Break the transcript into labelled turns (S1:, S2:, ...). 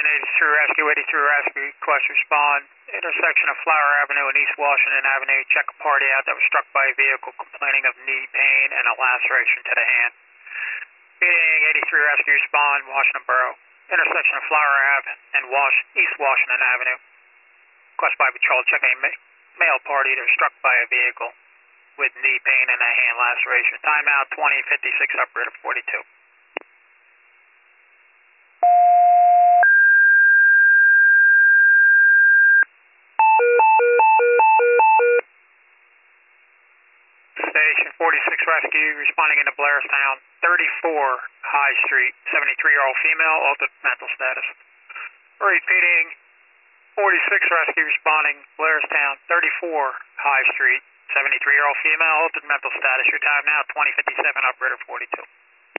S1: Rescue, 83 Rescue, request respond. Intersection of Flower Avenue and East Washington Avenue. Check a party out that was struck by a vehicle complaining of knee pain and a laceration to the hand. Meeting 83 Rescue, respond, Washington Borough. Intersection of Flower Ave and East Washington Avenue. Request by patrol, check a male party that was struck by a vehicle with knee pain and a hand laceration. Timeout 2056, operator 42. Station 46 Rescue, responding into Blairstown, 34 High Street, 73-year-old female, altered mental status. Repeating, 46 Rescue, responding, Blairstown, 34 High Street, 73-year-old female, altered mental status. Your time now, 2057, operator 42.